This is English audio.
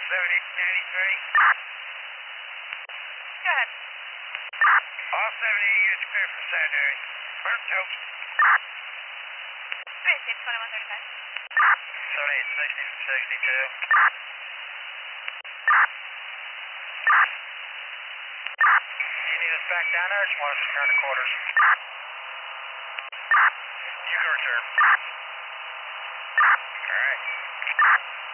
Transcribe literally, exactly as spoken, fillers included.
seventy ninety-three. Go ahead. All seventy units clear from secondary. Burn toast. Three six twenty-one thirty-five. seventy-eight sixty from sixty-two. Do you need us back down there or just want us to return to quarters? You can return. Alright.